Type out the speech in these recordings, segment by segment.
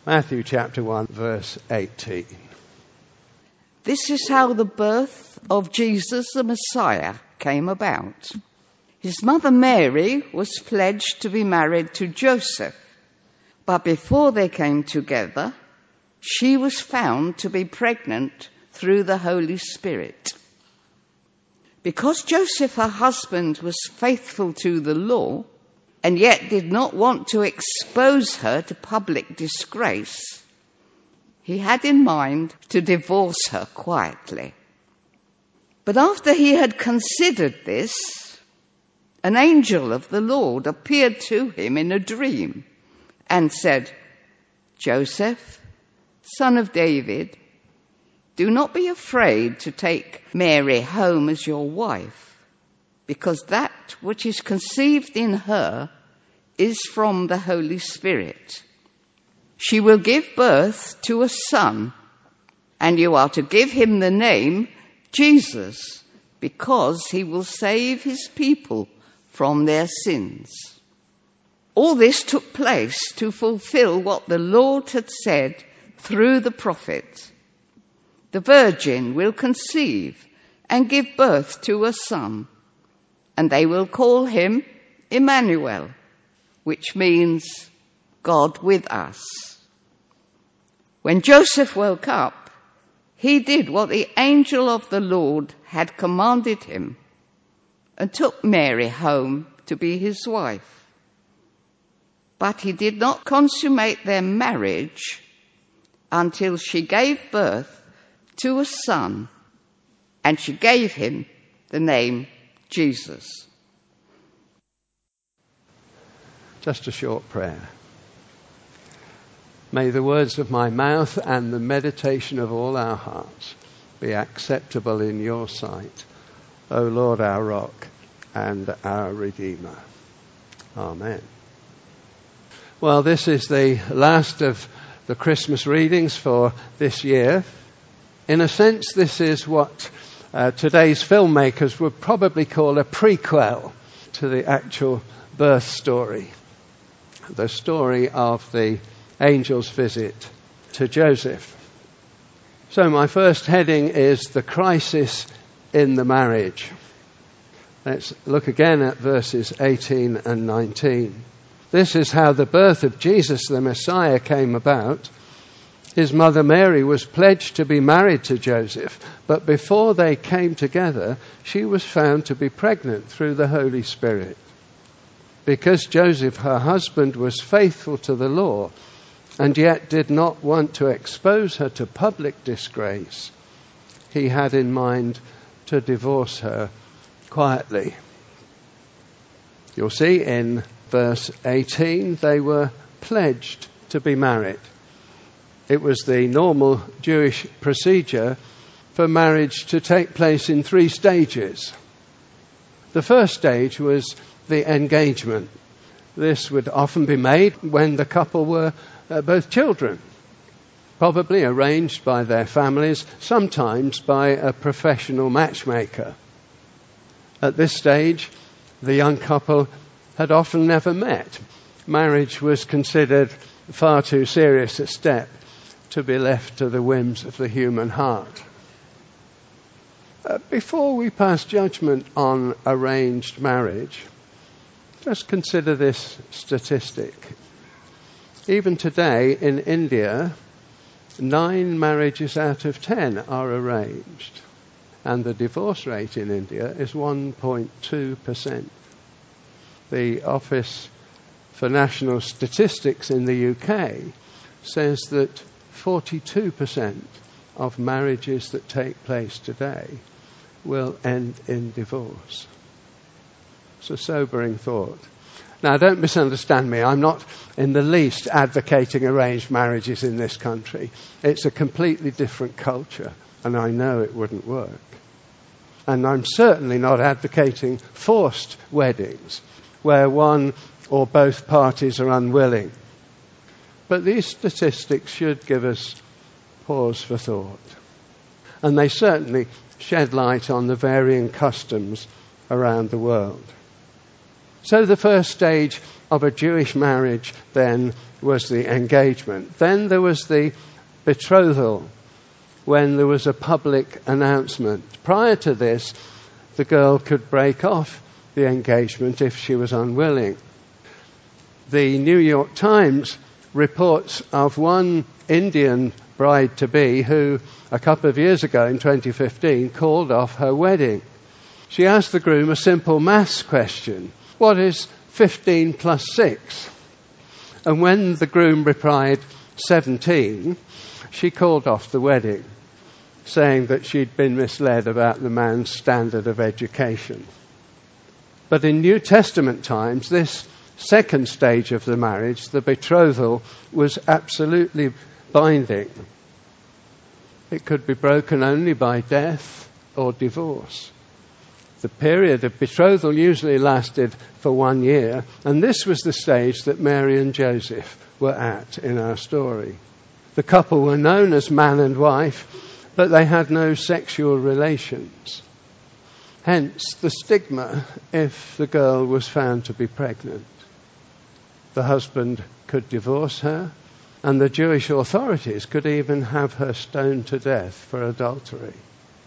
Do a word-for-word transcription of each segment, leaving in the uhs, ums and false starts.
Matthew chapter one, verse eighteen. This is how the birth of Jesus the Messiah came about. His mother Mary was pledged to be married to Joseph, but before they came together, she was found to be pregnant through the Holy Spirit. Because Joseph, her husband, was faithful to the law and yet did not want to expose her to public disgrace, he had in mind to divorce her quietly. But after he had considered this, an angel of the Lord appeared to him in a dream and said, "Joseph, son of David, do not be afraid to take Mary home as your wife, because that which is conceived in her is from the Holy Spirit. She will give birth to a son, and you are to give him the name Jesus, because he will save his people from their sins." All this took place to fulfill what the Lord had said through the prophet. "The virgin will conceive and give birth to a son, and they will call him Emmanuel," which means God with us. When Joseph woke up, he did what the angel of the Lord had commanded him and took Mary home to be his wife. But he did not consummate their marriage until she gave birth to a son, and she gave him the name Jesus. Just a short prayer. May the words of my mouth and the meditation of all our hearts be acceptable in your sight, O Lord, our rock and our Redeemer. Amen. Well, this is the last of the Christmas readings for this year. In a sense, this is what uh, today's filmmakers would probably call a prequel to the actual birth story, the story of the angel's visit to Joseph. So my first heading is the crisis in the marriage. Let's look again at verses eighteen and nineteen. This is how the birth of Jesus the Messiah came about. His mother Mary was pledged to be married to Joseph, but before they came together, she was found to be pregnant through the Holy Spirit. Because Joseph, her husband, was faithful to the law and yet did not want to expose her to public disgrace, he had in mind to divorce her quietly. You'll see in verse eighteen, they were pledged to be married. It was the normal Jewish procedure for marriage to take place in three stages. The first stage was the engagement. This would often be made when the couple were uh, both children, probably arranged by their families, sometimes by a professional matchmaker. At this stage, the young couple had often never met. Marriage was considered far too serious a step to be left to the whims of the human heart. Uh, before we pass judgment on arranged marriage, just consider this statistic. Even today in India, nine marriages out of ten are arranged, and the divorce rate in India is one point two percent. The Office for National Statistics in the U K says that forty-two percent of marriages that take place today will end in divorce. It's a sobering thought. Now, don't misunderstand me. I'm not in the least advocating arranged marriages in this country. It's a completely different culture, and I know it wouldn't work. And I'm certainly not advocating forced weddings, where one or both parties are unwilling. But these statistics should give us pause for thought. And they certainly shed light on the varying customs around the world. So the first stage of a Jewish marriage then was the engagement. Then there was the betrothal, when there was a public announcement. Prior to this, the girl could break off the engagement if she was unwilling. The New York Times reports of one Indian bride-to-be who, a couple of years ago in twenty fifteen, called off her wedding. She asked the groom a simple maths question. What is fifteen plus six? And when the groom replied seventeen, she called off the wedding, saying that she'd been misled about the man's standard of education. But in New Testament times, this second stage of the marriage, the betrothal, was absolutely binding. It could be broken only by death or divorce. The period of betrothal usually lasted for one year, and this was the stage that Mary and Joseph were at in our story. The couple were known as man and wife, but they had no sexual relations. Hence the stigma if the girl was found to be pregnant. The husband could divorce her, and the Jewish authorities could even have her stoned to death for adultery.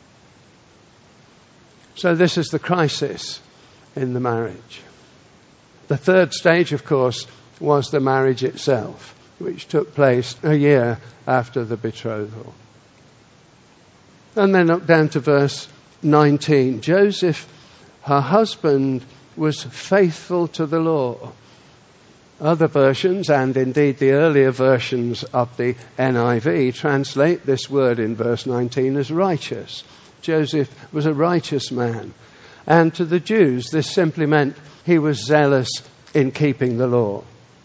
So this is the crisis in the marriage. The third stage, of course, was the marriage itself, which took place a year after the betrothal. And then up down to verse nineteen. Joseph, her husband, was faithful to the law. Other versions, and indeed the earlier versions of the N I V, translate this word in verse nineteen as righteous. Joseph was a righteous man. And to the Jews, this simply meant he was zealous in keeping the law.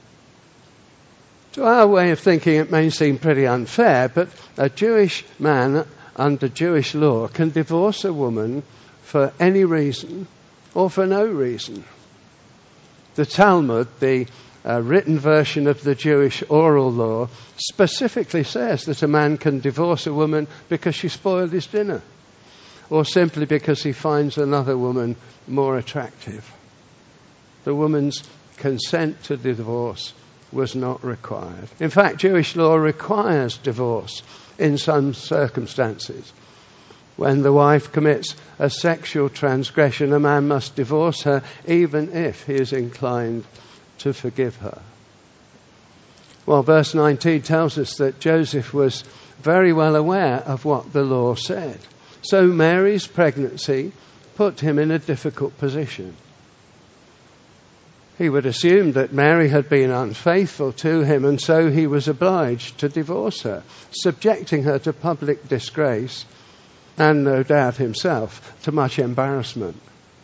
To our way of thinking, it may seem pretty unfair, but a Jewish man under Jewish law can divorce a woman for any reason or for no reason. The Talmud, the uh, written version of the Jewish oral law, specifically says that a man can divorce a woman because she spoiled his dinner, or simply because he finds another woman more attractive. The woman's consent to divorce was not required. In fact, Jewish law requires divorce in some circumstances. When the wife commits a sexual transgression, a man must divorce her even if he is inclined to forgive her. Well, verse nineteen tells us that Joseph was very well aware of what the law said. So Mary's pregnancy put him in a difficult position. He would assume that Mary had been unfaithful to him, and so he was obliged to divorce her, subjecting her to public disgrace and, no doubt himself, to much embarrassment.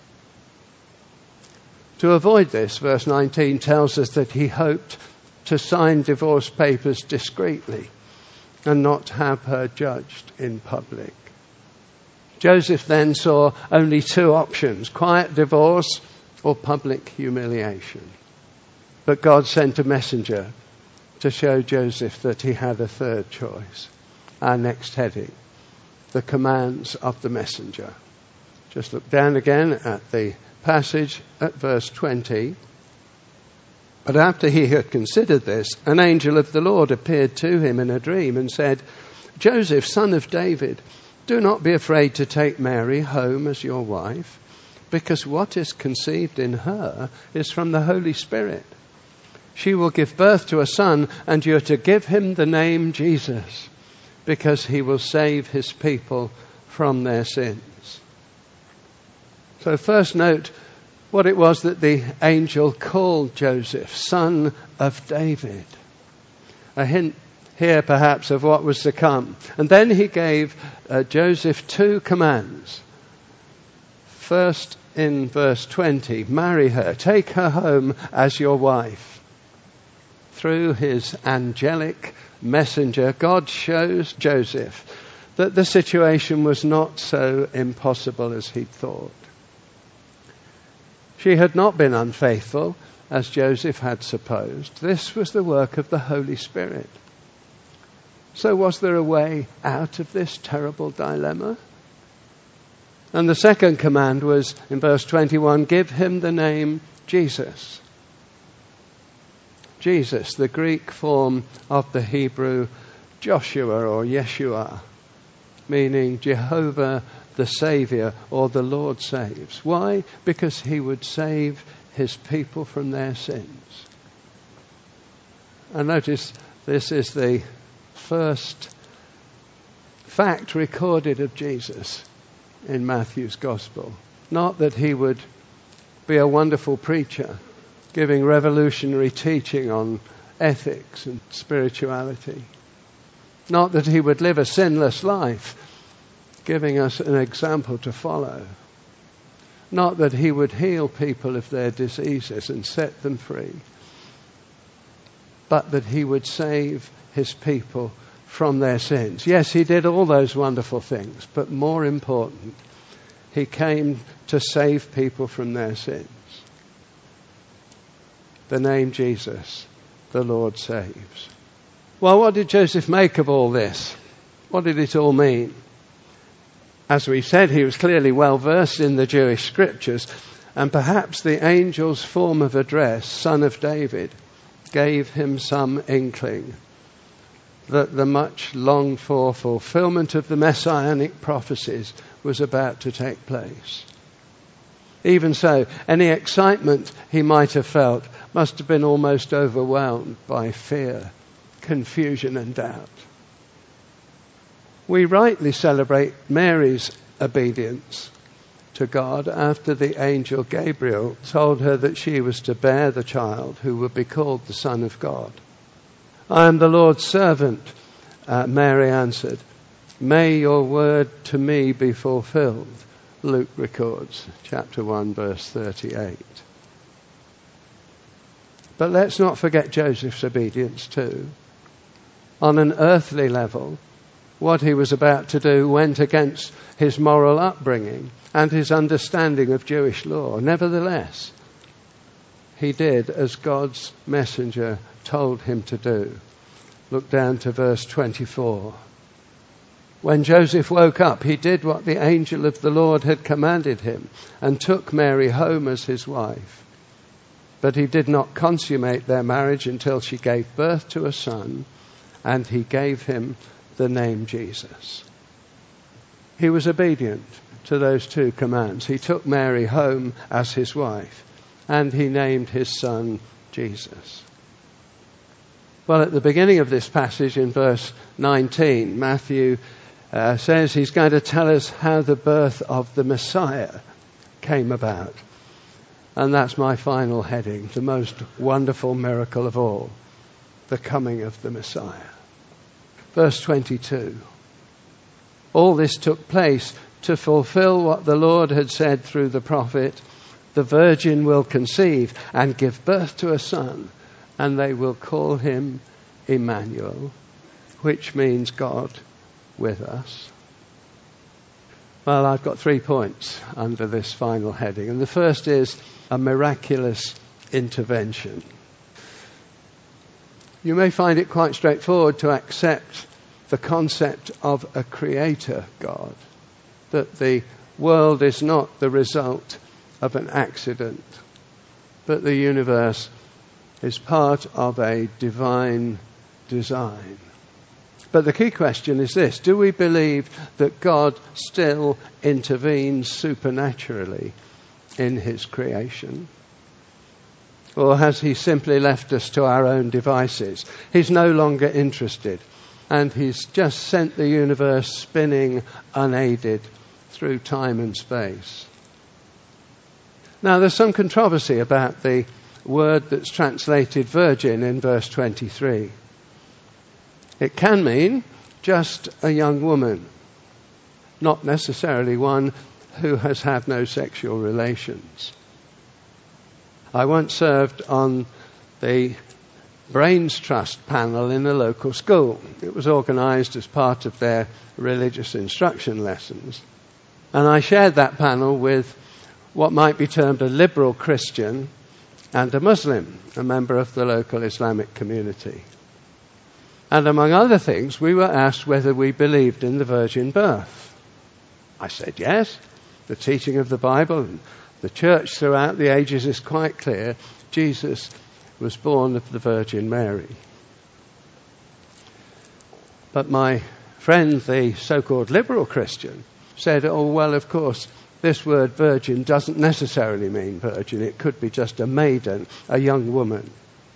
To avoid this, verse nineteen tells us that he hoped to sign divorce papers discreetly and not have her judged in public. Joseph then saw only two options: quiet divorce or public humiliation. But God sent a messenger to show Joseph that he had a third choice. Our next heading, the commands of the messenger. Just look down again at the passage at verse twenty. But after he had considered this, an angel of the Lord appeared to him in a dream and said, Joseph, son of David, do not be afraid to take Mary home as your wife, because what is conceived in her is from the Holy Spirit. She will give birth to a son, and you are to give him the name Jesus, because he will save his people from their sins. So first note what it was that the angel called Joseph, son of David. A hint here perhaps of what was to come. And then he gave uh, Joseph two commands. First, in verse twenty, marry her, take her home as your wife. Through his angelic messenger, God shows Joseph that the situation was not so impossible as he'd thought. She had not been unfaithful, as Joseph had supposed. This was the work of the Holy Spirit. So was there a way out of this terrible dilemma? And the second command was, in verse twenty-one, give him the name Jesus. Jesus, the Greek form of the Hebrew Joshua or Yeshua, meaning Jehovah the Saviour or the Lord saves. Why? Because he would save his people from their sins. And notice this is the first fact recorded of Jesus in Matthew's Gospel. Not that he would be a wonderful preacher, giving revolutionary teaching on ethics and spirituality. Not that he would live a sinless life, giving us an example to follow. Not that he would heal people of their diseases and set them free, but that he would save his people from their sins. Yes, he did all those wonderful things, but more important, he came to save people from their sins. The name Jesus, the Lord saves. Well, what did Joseph make of all this? What did it all mean? As we said, he was clearly well versed in the Jewish scriptures, and perhaps the angel's form of address, Son of David, gave him some inkling that the much longed for fulfillment of the messianic prophecies was about to take place. Even so, any excitement he might have felt must have been almost overwhelmed by fear, confusion and doubt. We rightly celebrate Mary's obedience to God after the angel Gabriel told her that she was to bear the child who would be called the Son of God. I am the Lord's servant, uh, Mary answered. May your word to me be fulfilled, Luke records, chapter one, verse thirty-eight. But let's not forget Joseph's obedience too. On an earthly level, what he was about to do went against his moral upbringing and his understanding of Jewish law. Nevertheless, he did as God's messenger told him to do. Look down to verse twenty-four. When Joseph woke up, he did what the angel of the Lord had commanded him and took Mary home as his wife. But he did not consummate their marriage until she gave birth to a son, and he gave him the name Jesus. He was obedient to those two commands. He took Mary home as his wife, and he named his son Jesus. Well, at the beginning of this passage in verse nineteen, Matthew uh, says he's going to tell us how the birth of the Messiah came about. And that's my final heading, the most wonderful miracle of all, the coming of the Messiah. Verse twenty-two. All this took place to fulfill what the Lord had said through the prophet, the virgin will conceive and give birth to a son, and they will call him Emmanuel, which means God with us. Well, I've got three points under this final heading. And the first is a miraculous intervention. You may find it quite straightforward to accept the concept of a creator God, that the world is not the result of an accident, but the universe is part of a divine design. But the key question is this: do we believe that God still intervenes supernaturally in his creation? Or has he simply left us to our own devices? He's no longer interested, and he's just sent the universe spinning unaided through time and space. Now, there's some controversy about the word that's translated virgin in verse twenty-three. It can mean just a young woman, not necessarily one who has had no sexual relations. I once served on the Brains Trust panel in a local school. It was organised as part of their religious instruction lessons. And I shared that panel with what might be termed a liberal Christian and a Muslim, a member of the local Islamic community. And among other things, we were asked whether we believed in the virgin birth. I said yes, the teaching of the Bible and the church throughout the ages is quite clear. Jesus was born of the Virgin Mary. But my friend, the so-called liberal Christian, said, oh, well, of course, this word virgin doesn't necessarily mean virgin. It could be just a maiden, a young woman.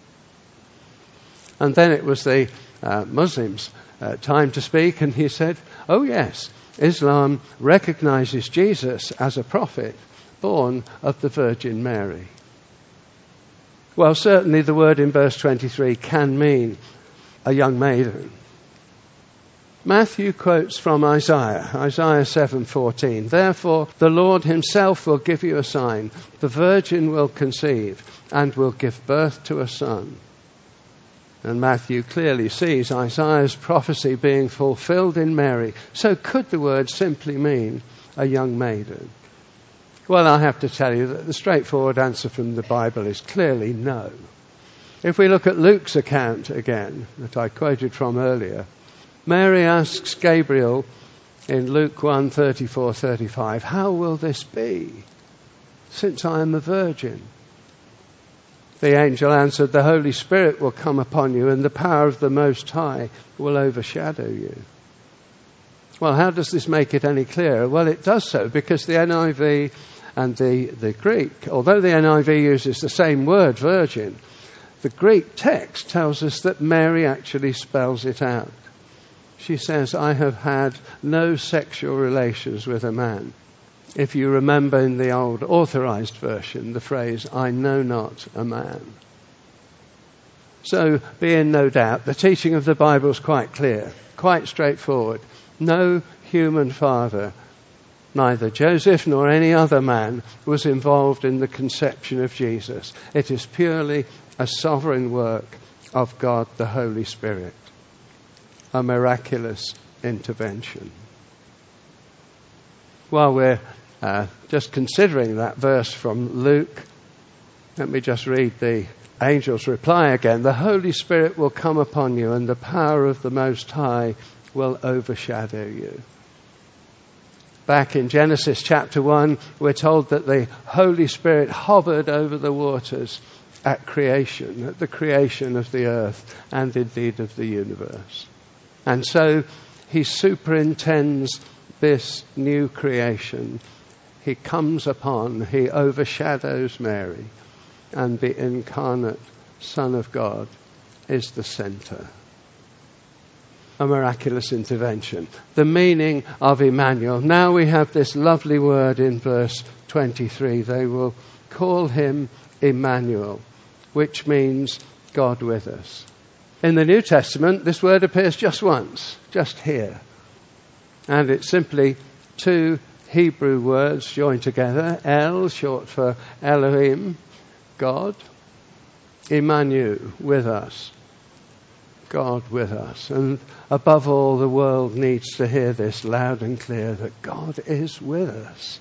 And then it was the uh, Muslims' uh, time to speak, and he said, oh, yes, Islam recognizes Jesus as a prophet born of the Virgin Mary. Well, certainly the word in verse twenty-three can mean a young maiden. Matthew quotes from Isaiah, Isaiah seven fourteen. Therefore, the Lord himself will give you a sign. The virgin will conceive and will give birth to a son. And Matthew clearly sees Isaiah's prophecy being fulfilled in Mary. So could the word simply mean a young maiden? Well, I have to tell you that the straightforward answer from the Bible is clearly no. If we look at Luke's account again, that I quoted from earlier, Mary asks Gabriel in Luke one thirty-four thirty-five, how will this be, since I am a virgin? The angel answered, the Holy Spirit will come upon you, and the power of the Most High will overshadow you. Well, how does this make it any clearer? Well, it does so because the N I V and the, the Greek, although the N I V uses the same word, virgin, the Greek text tells us that Mary actually spells it out. She says, I have had no sexual relations with a man. If you remember in the old authorized version, the phrase, I know not a man. So, be in no doubt, the teaching of the Bible is quite clear, quite straightforward. No human father, neither Joseph nor any other man, was involved in the conception of Jesus. It is purely a sovereign work of God, the Holy Spirit. A miraculous intervention. While we're uh, just considering that verse from Luke, let me just read the angel's reply again. The Holy Spirit will come upon you, and the power of the Most High will overshadow you. Back in Genesis chapter one, we're told that the Holy Spirit hovered over the waters at creation, at the creation of the earth and indeed of the universe. And so he superintends this new creation. He comes upon, he overshadows Mary, and the incarnate Son of God is the center. A miraculous intervention. The meaning of Emmanuel. Now we have this lovely word in verse twenty-three. They will call him Emmanuel, which means God with us. In the New Testament, this word appears just once, just here. And it's simply two Hebrew words joined together. El, short for Elohim, God. Emmanuel, with us. God with us. And above all, the world needs to hear this loud and clear, that God is with us.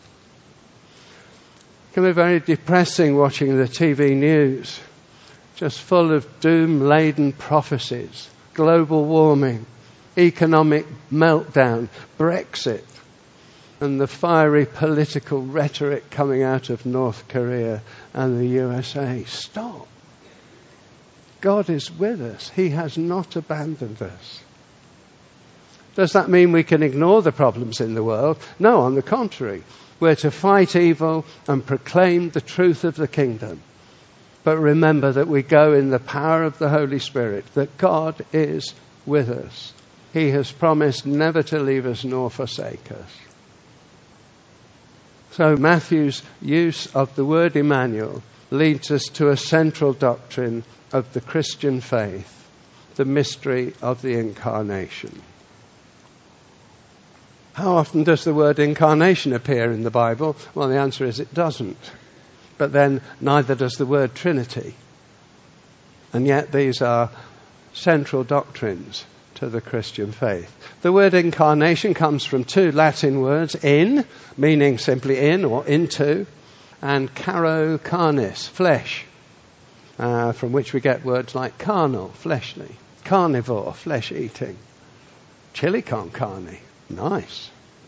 It can be very depressing watching the T V news, just full of doom-laden prophecies, global warming, economic meltdown, Brexit, and the fiery political rhetoric coming out of North Korea and the U S A. Stop. God is with us. He has not abandoned us. Does that mean we can ignore the problems in the world? No, on the contrary. We're to fight evil and proclaim the truth of the kingdom. But remember that we go in the power of the Holy Spirit, that God is with us. He has promised never to leave us nor forsake us. So Matthew's use of the word Emmanuel leads us to a central doctrine of the Christian faith, the mystery of the incarnation. How often does the word incarnation appear in the Bible? Well, the answer is it doesn't. But then neither does the word Trinity. And yet these are central doctrines to the Christian faith. The word incarnation comes from two Latin words, in, meaning simply in or into, and caro carnis, flesh, uh, from which we get words like carnal, fleshly, carnivore, flesh-eating, chili con carne, nice.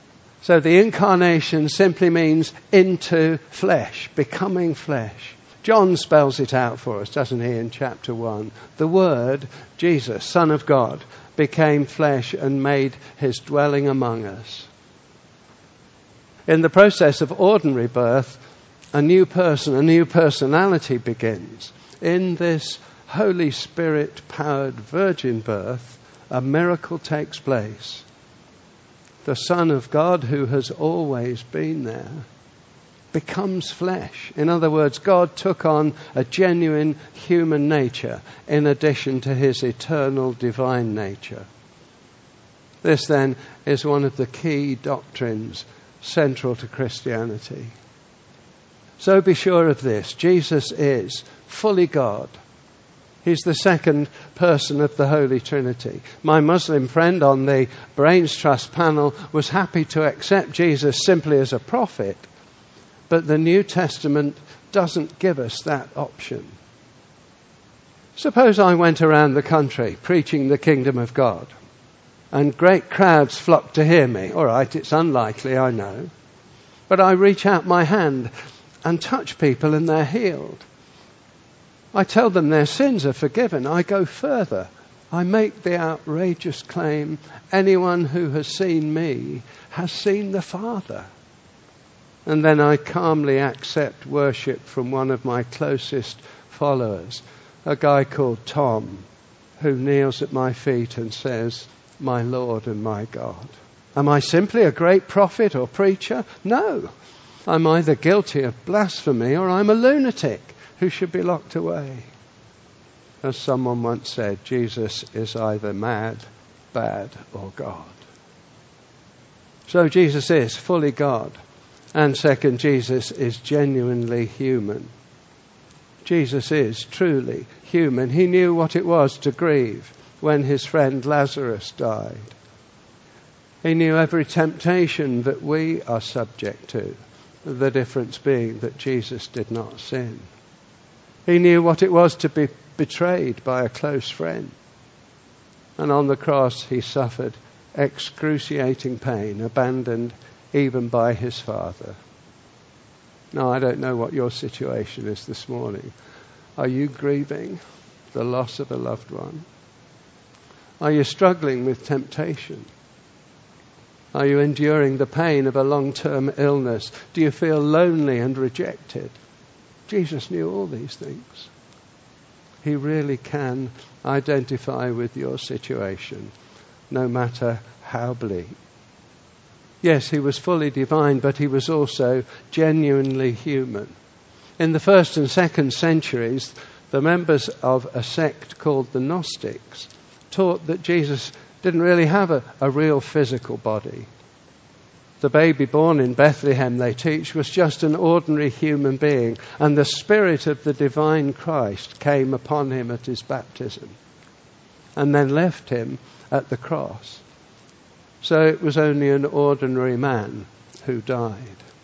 So the incarnation simply means into flesh, becoming flesh. John spells it out for us, doesn't he, in chapter one. The Word, Jesus, Son of God, became flesh and made his dwelling among us. In the process of ordinary birth, a new person, a new personality begins. In this Holy Spirit-powered virgin birth, a miracle takes place. The Son of God, who has always been there, becomes flesh. In other words, God took on a genuine human nature in addition to his eternal divine nature. This then is one of the key doctrines central to Christianity. So be sure of this: Jesus is fully God. He's the second person of the Holy Trinity. My Muslim friend on the Brains Trust panel was happy to accept Jesus simply as a prophet, but the New Testament doesn't give us that option. Suppose I went around the country preaching the kingdom of God, and great crowds flock to hear me. All right, it's unlikely, I know. But I reach out my hand and touch people and they're healed. I tell them their sins are forgiven. I go further. I make the outrageous claim, anyone who has seen me has seen the Father. And then I calmly accept worship from one of my closest followers, a guy called Tom, who kneels at my feet and says, "My Lord and my God." Am I simply a great prophet or preacher? No. I'm either guilty of blasphemy or I'm a lunatic who should be locked away. As someone once said, Jesus is either mad, bad, or God. So Jesus is fully God. And second, Jesus is genuinely human. Jesus is truly human. He knew what it was to grieve when his friend Lazarus died. He knew every temptation that we are subject to, the difference being that Jesus did not sin. He knew what it was to be betrayed by a close friend. And on the cross he suffered excruciating pain, abandoned even by his Father. Now, I don't know what your situation is this morning. Are you grieving the loss of a loved one? Are you struggling with temptation? Are you enduring the pain of a long-term illness? Do you feel lonely and rejected? Jesus knew all these things. He really can identify with your situation, no matter how bleak. Yes, he was fully divine, but he was also genuinely human. In the first and second centuries, the members of a sect called the Gnostics taught that Jesus didn't really have a, a real physical body. The baby born in Bethlehem, they teach, was just an ordinary human being, and the Spirit of the divine Christ came upon him at his baptism and then left him at the cross. So it was only an ordinary man who died.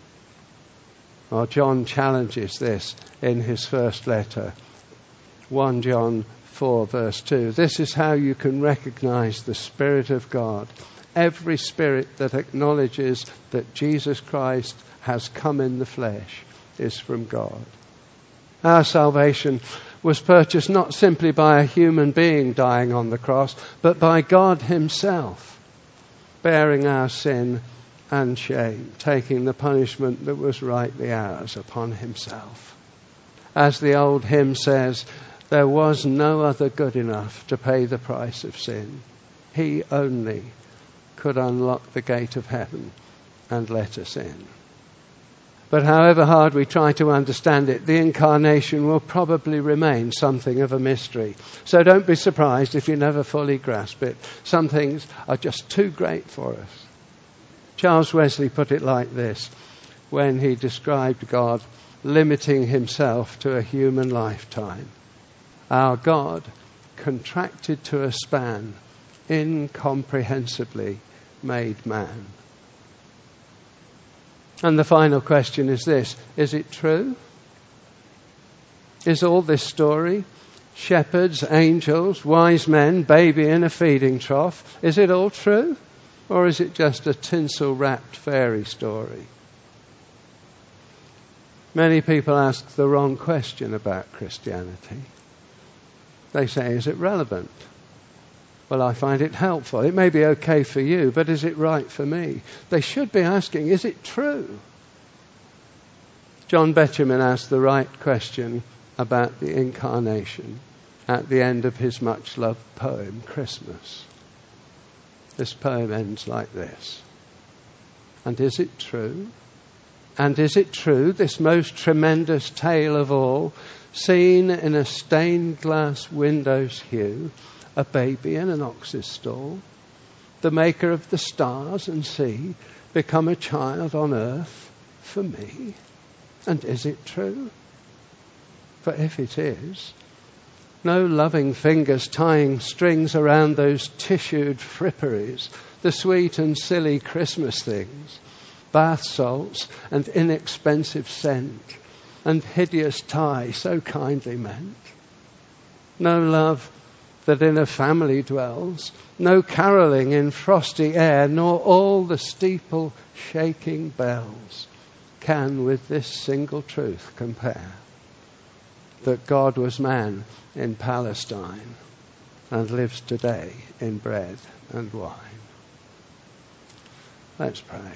Well, John challenges this in his first letter, First John four, verse two. This is how you can recognize the Spirit of God. Every spirit that acknowledges that Jesus Christ has come in the flesh is from God. Our salvation was purchased not simply by a human being dying on the cross, but by God himself, bearing our sin and shame, taking the punishment that was rightly ours upon himself. As the old hymn says, there was no other good enough to pay the price of sin. He only could unlock the gate of heaven and let us in. But however hard we try to understand it, the incarnation will probably remain something of a mystery. So don't be surprised if you never fully grasp it. Some things are just too great for us. Charles Wesley put it like this when he described God limiting himself to a human lifetime. Our God contracted to a span, incomprehensibly made man. And the final question is this: is it true? Is all this story, shepherds, angels, wise men, baby in a feeding trough, is it all true? Or is it just a tinsel-wrapped fairy story? Many people ask the wrong question about Christianity. They say, is it relevant? Well, I find it helpful. It may be okay for you, but is it right for me? They should be asking, is it true? John Betjeman asked the right question about the incarnation at the end of his much-loved poem, Christmas. This poem ends like this. And is it true? And is it true, this most tremendous tale of all, seen in a stained glass window's hue, a baby in an ox's stall, the maker of the stars and sea, become a child on earth for me? And is it true? For if it is, no loving fingers tying strings around those tissued fripperies, the sweet and silly Christmas things, bath salts and inexpensive scent, and hideous tie so kindly meant. No love that in a family dwells, no carolling in frosty air, nor all the steeple shaking bells can with this single truth compare, that God was man in Palestine and lives today in bread and wine. Let's pray.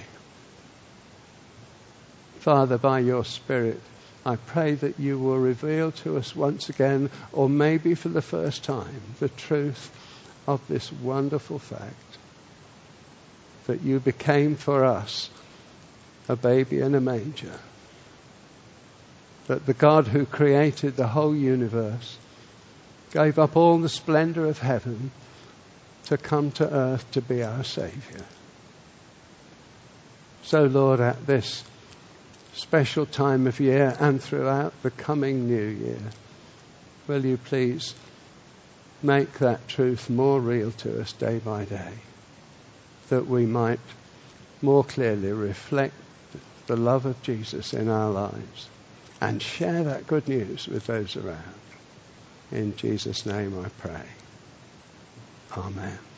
Father, by your Spirit, I pray that you will reveal to us once again, or maybe for the first time, the truth of this wonderful fact, that you became for us a baby in a manger, that the God who created the whole universe gave up all the splendor of heaven to come to earth to be our Savior. So, Lord, at this special time of year and throughout the coming new year, will you please make that truth more real to us day by day, that we might more clearly reflect the love of Jesus in our lives and share that good news with those around. In Jesus' name I pray. Amen.